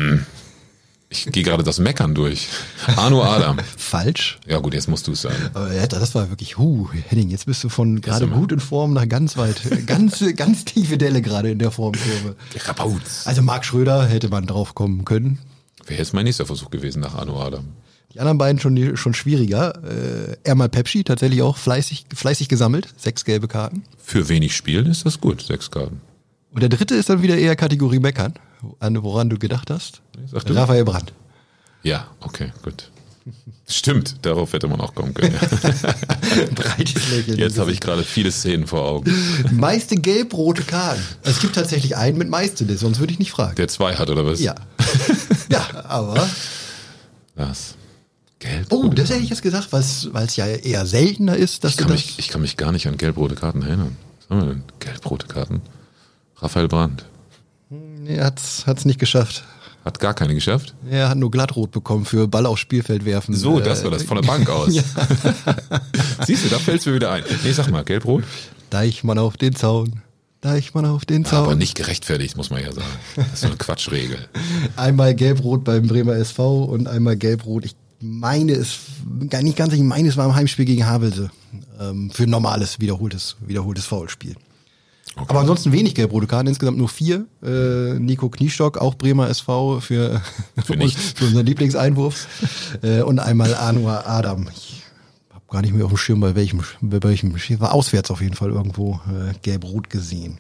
Ich gehe gerade das Meckern durch. Arno Adam. Falsch. Ja gut, jetzt musst du es sagen. Aber ja, das war wirklich, Henning, jetzt bist du von gerade immer. gut in Form nach ganz weit. Ganz tiefe Delle gerade in der Formkurve. Rabauz. Also Marc Schröder hätte man drauf kommen können. Wäre jetzt mein nächster Versuch gewesen nach Arno Adam. Die anderen beiden schon schwieriger. Ermal Pepsi, tatsächlich auch fleißig gesammelt. 6 gelbe Karten. Für wenig Spielen ist das gut, 6 Karten. Und der 3. ist dann wieder eher Kategorie Meckern, woran du gedacht hast. Sag du. Raphael Brandt. Ja, okay, gut. Stimmt, darauf hätte man auch kommen können. Breites Lächeln. Jetzt habe ich gerade viele Szenen vor Augen. Meiste gelb-rote Karten. Es gibt tatsächlich einen mit meiste, sonst würde ich nicht fragen. Der 2 hat, oder was? Ja. Ja, aber... Was? Gelb? Oh, das hätte ich jetzt gesagt, weil es ja eher seltener ist, dass Ich kann mich gar nicht an gelb-rote Karten erinnern. Was haben wir denn? Gelb-rote Karten? Raphael Brandt. Er hat's nicht geschafft. Hat gar keine geschafft? Er hat nur glattrot bekommen für Ball aufs Spielfeld werfen. So, das war das, von der Bank aus. Ja. Siehst du, da fällt's mir wieder ein. Nee, sag mal, gelb-rot? Deichmann auf den Zaun. Deichmann auf den Zaun. Aber nicht gerechtfertigt, muss man ja sagen. Das ist so eine Quatschregel. Einmal gelb-rot beim Bremer SV und einmal gelb-rot. Ich meine es war im Heimspiel gegen Havelse. Für ein normales, wiederholtes Foulspiel. Okay. Aber ansonsten wenig gelb-rote Karten, insgesamt nur 4. Nico Kniestock, auch Bremer SV für unseren Lieblingseinwurf. Und einmal Anwar Adam. Ich habe gar nicht mehr auf dem Schirm, bei welchem war auswärts auf jeden Fall irgendwo gelb-rot gesehen.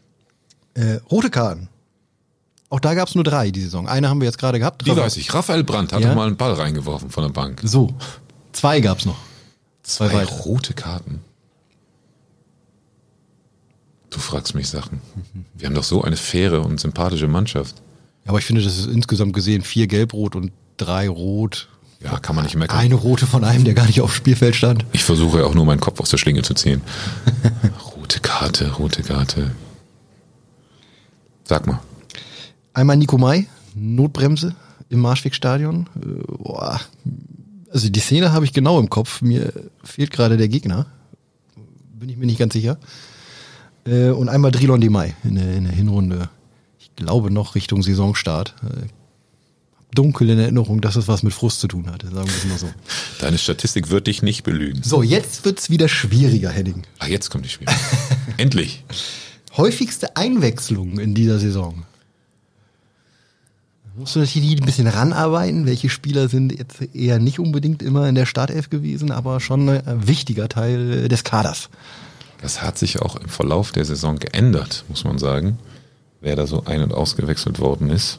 Rote Karten. Auch da gab es nur 3 die Saison. Eine haben wir jetzt gerade gehabt. Die weiß ich. Raphael Brandt hat Ja? doch mal einen Ball reingeworfen von der Bank. So, 2 gab es noch. 2 2 weitere. rote Karten. Du fragst mich Sachen. Wir haben doch so eine faire und sympathische Mannschaft. Ja, aber ich finde, das ist insgesamt gesehen 4 gelb-rot und 3 rot. Ja, kann man nicht meckern. Eine rote von einem, der gar nicht aufs Spielfeld stand. Ich versuche ja auch nur meinen Kopf aus der Schlinge zu ziehen. Rote Karte. Sag mal. Einmal Nico May, Notbremse im Marschwegstadion. Also die Szene habe ich genau im Kopf. Mir fehlt gerade der Gegner. Bin ich mir nicht ganz sicher. Und einmal Drilon Demay in der Hinrunde. Ich glaube noch Richtung Saisonstart. Dunkel in Erinnerung, dass es was mit Frust zu tun hatte, sagen wir es mal so. Deine Statistik wird dich nicht belügen. So, jetzt wird's wieder schwieriger, Henning. Ach, jetzt kommt die Schwierigkeit. Endlich. Häufigste Einwechslung in dieser Saison. Musst du natürlich ein bisschen ranarbeiten. Welche Spieler sind jetzt eher nicht unbedingt immer in der Startelf gewesen, aber schon ein wichtiger Teil des Kaders. Das hat sich auch im Verlauf der Saison geändert, muss man sagen. wer da so ein- und ausgewechselt worden ist.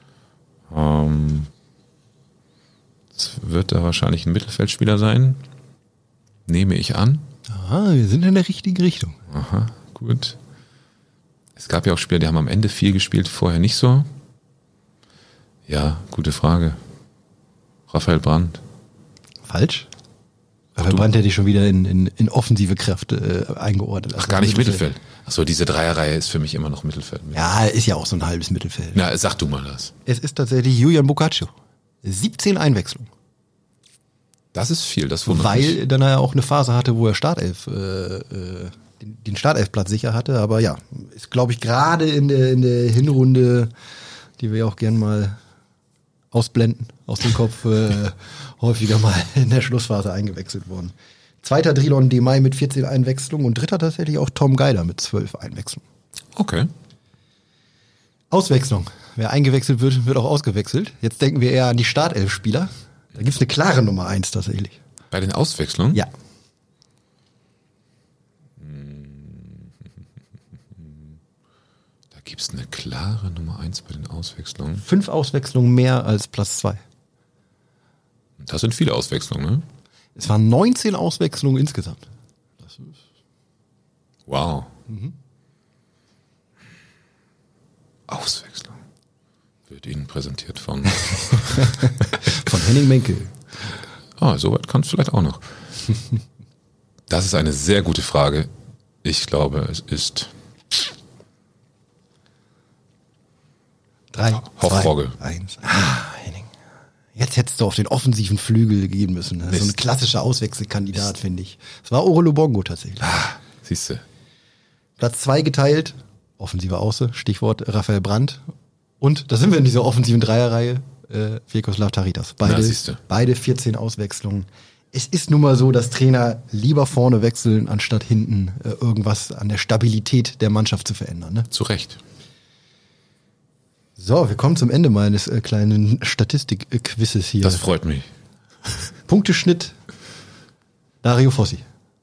Es wird da wahrscheinlich ein Mittelfeldspieler sein. Nehme ich an. Ah, wir sind in der richtigen Richtung. Aha, gut. Es gab ja auch Spieler, die haben am Ende viel gespielt, vorher nicht so. Ja, gute Frage. Raphael Brandt. Falsch. Raphael Brandt hätte ich schon wieder in offensive Kraft eingeordnet. Ach, gar nicht Mittelfeld. Achso, diese Dreierreihe ist für mich immer noch Mittelfeld. Ja, ist ja auch so ein halbes Mittelfeld. Na, sag du mal das. Es ist tatsächlich Julian Boccaccio. 17 Einwechslungen. Das ist viel, das wundert Weil mich. dann er auch eine Phase hatte, wo er Startelf, den Startelfplatz sicher hatte. Aber ja, ist, glaube ich, gerade in der Hinrunde, die wir ja auch gern mal ausblenden aus dem Kopf, häufiger mal in der Schlussphase eingewechselt worden. Zweiter Drilon Demay mit 14 Einwechslungen und dritter tatsächlich auch Tom Geider mit 12 Einwechslungen. Okay. Auswechslung. Wer eingewechselt wird, wird auch ausgewechselt. Jetzt denken wir eher an die Startelf-Spieler. Da gibt's eine klare Nummer 1 tatsächlich. Bei den Auswechslungen? Ja. Da gibt es eine klare Nummer 1 bei den Auswechslungen. 5 Auswechslungen mehr als Platz 2. Das sind viele Auswechslungen, ne? Es waren 19 Auswechslungen insgesamt. Wow. Auswechslung. Wird Ihnen präsentiert von... Von Henning Menkel. Soweit kann es vielleicht auch noch. Das ist eine sehr gute Frage. Ich glaube, es ist... 3, Hofrogge. 2, 1. Henning. Jetzt hättest du auf den offensiven Flügel gehen müssen. Das ist so ein klassischer Auswechselkandidat, finde ich. Es war Orelo Bongo tatsächlich. Siehst du. Platz 2 geteilt, offensive Auße, Stichwort Raphael Brandt. Und da sind wir in dieser offensiven Dreierreihe, Vjekoslav Taritas. Beide 14 Auswechslungen. Es ist nun mal so, dass Trainer lieber vorne wechseln, anstatt hinten irgendwas an der Stabilität der Mannschaft zu verändern. Ne? Zu Recht. So, wir kommen zum Ende meines kleinen Statistik-Quizzes hier. Das freut mich. Punkteschnitt Dario Fossi.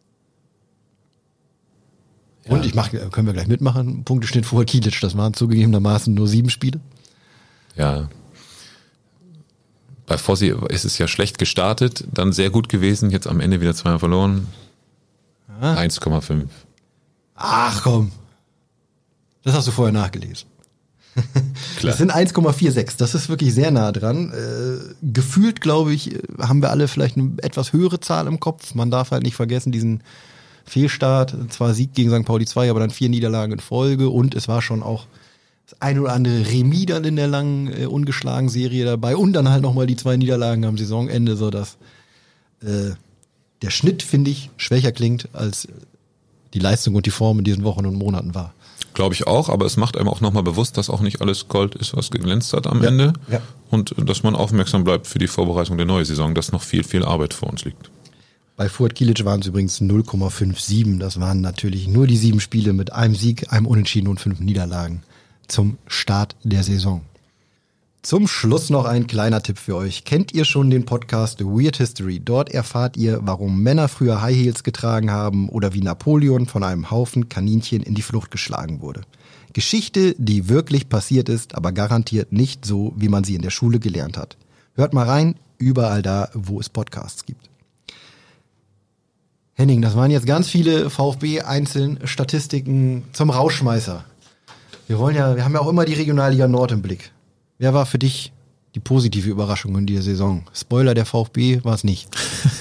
Ja. Und können wir gleich mitmachen, Punkteschnitt Fuad Kilic, das waren zugegebenermaßen nur 7 Spiele. Ja. Bei Fossi ist es ja schlecht gestartet, dann sehr gut gewesen, jetzt am Ende wieder 2-mal verloren. 1,5. Ach komm. Das hast du vorher nachgelesen. Klar. Das sind 1,46. Das ist wirklich sehr nah dran. Gefühlt, glaube ich, haben wir alle vielleicht eine etwas höhere Zahl im Kopf. Man darf halt nicht vergessen, diesen Fehlstart. Zwar Sieg gegen St. Pauli 2, aber dann 4 Niederlagen in Folge. Und es war schon auch das ein oder andere Remis dann in der langen, ungeschlagen Serie dabei. Und dann halt nochmal die 2 Niederlagen am Saisonende, sodass der Schnitt, finde ich, schwächer klingt, als die Leistung und die Form in diesen Wochen und Monaten war. Glaube ich auch, aber es macht einem auch nochmal bewusst, dass auch nicht alles Gold ist, was geglänzt hat am Ende. Ja. Und dass man aufmerksam bleibt für die Vorbereitung der neuen Saison, dass noch viel, viel Arbeit vor uns liegt. Bei Fuad Kilic waren es übrigens 0,57. Das waren natürlich nur die 7 Spiele mit einem Sieg, einem Unentschieden und 5 Niederlagen zum Start der Saison. Zum Schluss noch ein kleiner Tipp für euch. Kennt ihr schon den Podcast Weird History? Dort erfahrt ihr, warum Männer früher High Heels getragen haben oder wie Napoleon von einem Haufen Kaninchen in die Flucht geschlagen wurde. Geschichte, die wirklich passiert ist, aber garantiert nicht so, wie man sie in der Schule gelernt hat. Hört mal rein, überall da, wo es Podcasts gibt. Henning, das waren jetzt ganz viele VfB-Einzelstatistiken zum Rauschmeißer. Wir haben ja auch immer die Regionalliga Nord im Blick. Wer war für dich die positive Überraschung in dieser Saison? Spoiler, der VfB war es nicht.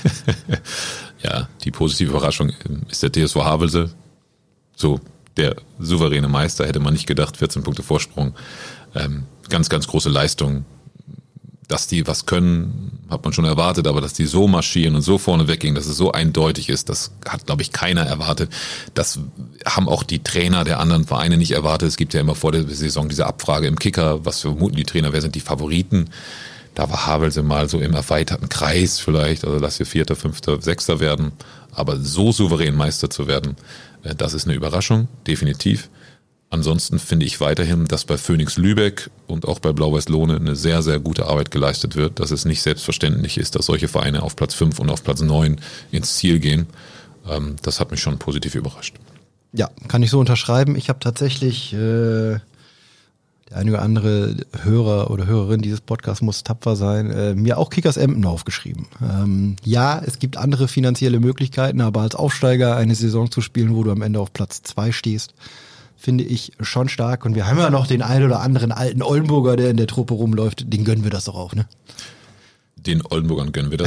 Ja, die positive Überraschung ist der TSV Havelse. So, der souveräne Meister, hätte man nicht gedacht, 14 Punkte Vorsprung. Ganz, ganz große Leistung. Dass die was können, hat man schon erwartet, aber dass die so marschieren und so vorne weggingen, dass es so eindeutig ist, das hat, glaube ich, keiner erwartet. Das haben auch die Trainer der anderen Vereine nicht erwartet. Es gibt ja immer vor der Saison diese Abfrage im Kicker, was vermuten die Trainer, wer sind die Favoriten? Da war Havelse mal so im erweiterten Kreis vielleicht, also lass wir 4., 5., 6. werden. Aber so souverän Meister zu werden, das ist eine Überraschung, definitiv. Ansonsten finde ich weiterhin, dass bei Phoenix Lübeck und auch bei Blau-Weiß Lohne eine sehr, sehr gute Arbeit geleistet wird, dass es nicht selbstverständlich ist, dass solche Vereine auf Platz 5 und auf Platz 9 ins Ziel gehen. Das hat mich schon positiv überrascht. Ja, kann ich so unterschreiben. Ich habe tatsächlich Der eine oder andere Hörer oder Hörerin dieses Podcasts muss tapfer sein. Mir auch Kickers Emden aufgeschrieben. Ja, es gibt andere finanzielle Möglichkeiten, aber als Aufsteiger eine Saison zu spielen, wo du am Ende auf Platz 2 stehst, finde ich schon stark. Und wir haben ja noch den einen oder anderen alten Oldenburger, der in der Truppe rumläuft. Den gönnen wir das doch auch, ne? Den Oldenburgern gönnen wir das.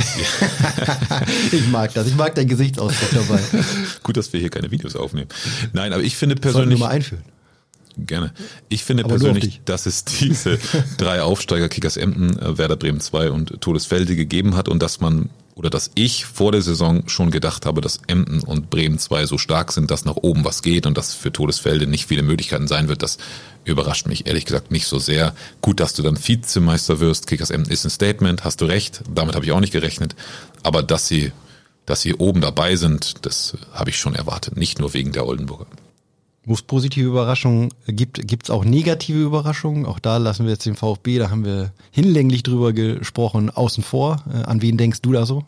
Ich mag das. Ich mag deinen Gesichtsausdruck dabei. Gut, dass wir hier keine Videos aufnehmen. Nein, aber ich finde Sollten wir persönlich... mal einführen. Gerne. Ich finde Aber nur auf persönlich, dich. dass es diese 3 Aufsteiger, Kickers Emden, Werder Bremen 2 und Todesfelde gegeben hat und dass ich vor der Saison schon gedacht habe, dass Emden und Bremen 2 so stark sind, dass nach oben was geht und dass für Todesfelde nicht viele Möglichkeiten sein wird. Das überrascht mich ehrlich gesagt nicht so sehr. Gut, dass du dann Vizemeister wirst. Kickers Emden ist ein Statement, hast du recht. Damit habe ich auch nicht gerechnet. Aber dass sie oben dabei sind, das habe ich schon erwartet. Nicht nur wegen der Oldenburger. Wo es positive Überraschungen gibt, gibt's auch negative Überraschungen. Auch da lassen wir jetzt den VfB, da haben wir hinlänglich drüber gesprochen, außen vor. An wen denkst du da so?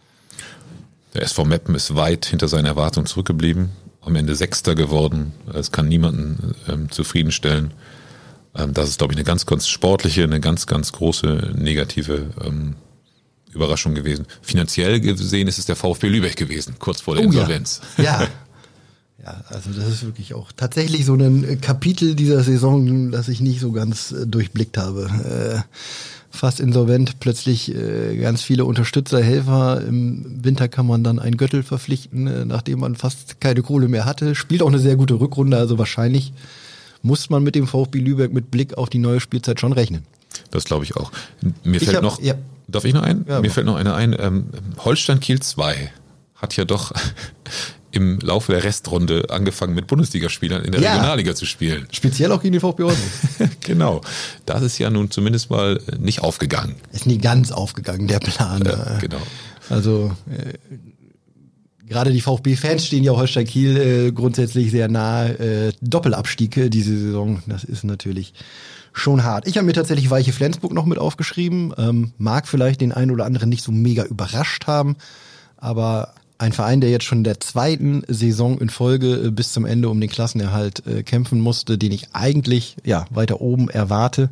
Der SV Meppen ist weit hinter seinen Erwartungen zurückgeblieben. Am Ende 6. geworden. Das kann niemanden zufriedenstellen. Das ist, glaube ich, eine ganz, ganz sportliche, eine ganz, ganz große negative Überraschung gewesen. Finanziell gesehen ist es der VfB Lübeck gewesen, kurz vor der Insolvenz. Ja. Ja, also das ist wirklich auch tatsächlich so ein Kapitel dieser Saison, das ich nicht so ganz durchblickt habe. Fast insolvent, plötzlich ganz viele Unterstützer, Helfer. Im Winter kann man dann einen Göttel verpflichten, nachdem man fast keine Kohle mehr hatte. Spielt auch eine sehr gute Rückrunde, also wahrscheinlich muss man mit dem VfB Lübeck mit Blick auf die neue Spielzeit schon rechnen. Das glaube ich auch. Darf ich noch einen? Ja, Mir fällt noch einer ein. Holstein Kiel 2 hat ja doch im Laufe der Restrunde angefangen mit Bundesligaspielern in der Regionalliga zu spielen. Speziell auch gegen den VfB Oldenburg. Genau. Das ist ja nun zumindest mal nicht aufgegangen. Ist nie ganz aufgegangen, der Plan. Genau. Also gerade die VfB-Fans stehen ja Holstein Kiel grundsätzlich sehr nahe. Doppelabstieg diese Saison, das ist natürlich schon hart. Ich habe mir tatsächlich Weiche Flensburg noch mit aufgeschrieben. Mag vielleicht den einen oder anderen nicht so mega überrascht haben, aber ein Verein, der jetzt schon in der 2. Saison in Folge bis zum Ende um den Klassenerhalt kämpfen musste, den ich eigentlich weiter oben erwarte.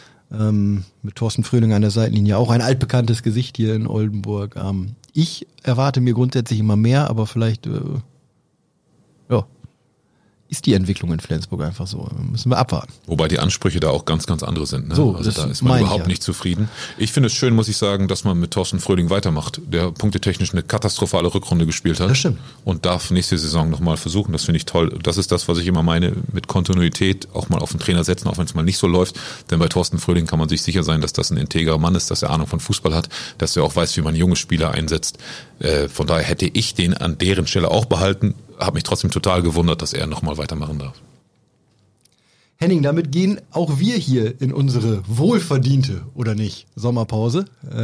Mit Thorsten Fröhling an der Seitenlinie, auch ein altbekanntes Gesicht hier in Oldenburg. Ich erwarte mir grundsätzlich immer mehr, aber vielleicht ist die Entwicklung in Flensburg einfach so. Müssen wir abwarten. Wobei die Ansprüche da auch ganz, ganz andere sind. Ne? So, also da ist man überhaupt nicht zufrieden. Ich finde es schön, muss ich sagen, dass man mit Thorsten Fröhling weitermacht, der punktetechnisch eine katastrophale Rückrunde gespielt hat. Das stimmt. Und darf nächste Saison nochmal versuchen. Das finde ich toll. Das ist das, was ich immer meine, mit Kontinuität auch mal auf den Trainer setzen, auch wenn es mal nicht so läuft. Denn bei Thorsten Fröhling kann man sich sicher sein, dass das ein integrer Mann ist, dass er Ahnung von Fußball hat, dass er auch weiß, wie man junge Spieler einsetzt. Von daher hätte ich den an deren Stelle auch behalten. Habe mich trotzdem total gewundert, dass er nochmal weitermachen darf. Henning, damit gehen auch wir hier in unsere wohlverdiente, oder nicht, Sommerpause.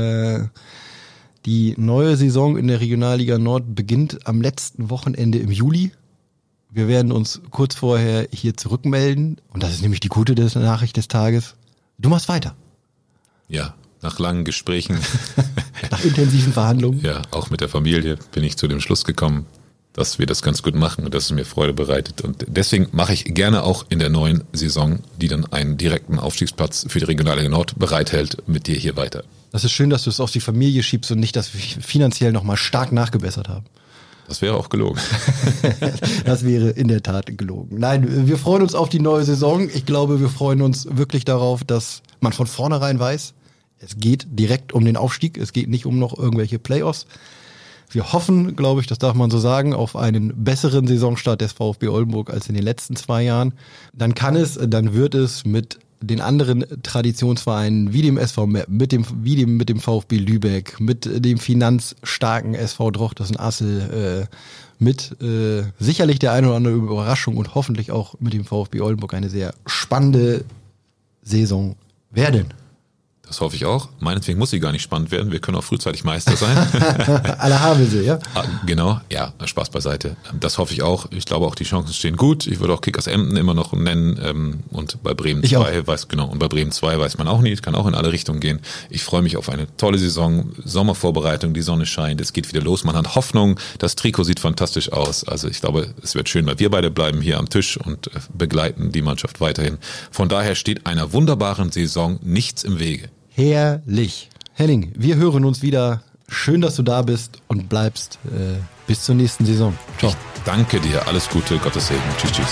Die neue Saison in der Regionalliga Nord beginnt am letzten Wochenende im Juli. Wir werden uns kurz vorher hier zurückmelden. Und das ist nämlich die gute Nachricht des Tages. Du machst weiter. Ja, nach langen Gesprächen. Nach intensiven Verhandlungen. Ja, auch mit der Familie bin ich zu dem Schluss gekommen, dass wir das ganz gut machen und dass es mir Freude bereitet. Und deswegen mache ich gerne auch in der neuen Saison, die dann einen direkten Aufstiegsplatz für die Regionalliga Nord bereithält, mit dir hier weiter. Das ist schön, dass du es auf die Familie schiebst und nicht, dass wir finanziell nochmal stark nachgebessert haben. Das wäre auch gelogen. Das wäre in der Tat gelogen. Nein, wir freuen uns auf die neue Saison. Ich glaube, wir freuen uns wirklich darauf, dass man von vornherein weiß, es geht direkt um den Aufstieg. Es geht nicht um noch irgendwelche Playoffs. Wir hoffen, glaube ich, das darf man so sagen, auf einen besseren Saisonstart des VfB Oldenburg als in den letzten 2 Jahren. Dann wird es mit den anderen Traditionsvereinen wie dem SV Meppen, mit dem VfB Lübeck, mit dem finanzstarken SV Drochtersen Assel, mit sicherlich der eine oder andere Überraschung und hoffentlich auch mit dem VfB Oldenburg eine sehr spannende Saison werden. Das hoffe ich auch. Meinetwegen muss sie gar nicht spannend werden. Wir können auch frühzeitig Meister sein. Alle Havelse, ja? Genau, ja, Spaß beiseite. Das hoffe ich auch. Ich glaube auch, die Chancen stehen gut. Ich würde auch Kickers Emden immer noch nennen. Und bei Bremen 2 und bei Bremen 2 weiß man auch nicht. Kann auch in alle Richtungen gehen. Ich freue mich auf eine tolle Saison. Sommervorbereitung, die Sonne scheint, es geht wieder los. Man hat Hoffnung. Das Trikot sieht fantastisch aus. Also ich glaube, es wird schön, weil wir beide bleiben hier am Tisch und begleiten die Mannschaft weiterhin. Von daher steht einer wunderbaren Saison nichts im Wege. Herrlich. Henning, wir hören uns wieder. Schön, dass du da bist und bleibst. Bis zur nächsten Saison. Ciao. Ich danke dir. Alles Gute. Gottes Segen. Tschüss, tschüss.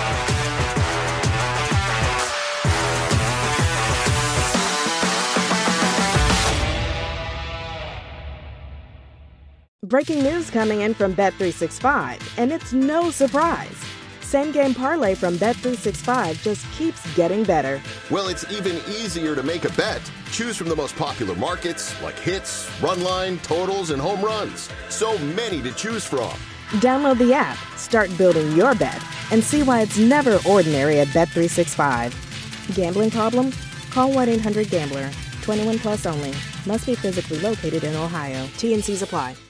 Breaking news coming in from Bet365, and it's no surprise. Same Game Parlay from Bet365 just keeps getting better. Well, it's even easier to make a bet. Choose from the most popular markets like hits, run line, totals, and home runs. So many to choose from. Download the app, start building your bet, and see why it's never ordinary at Bet365. Gambling problem? Call 1-800-GAMBLER. 21 plus only. Must be physically located in Ohio. T&Cs apply.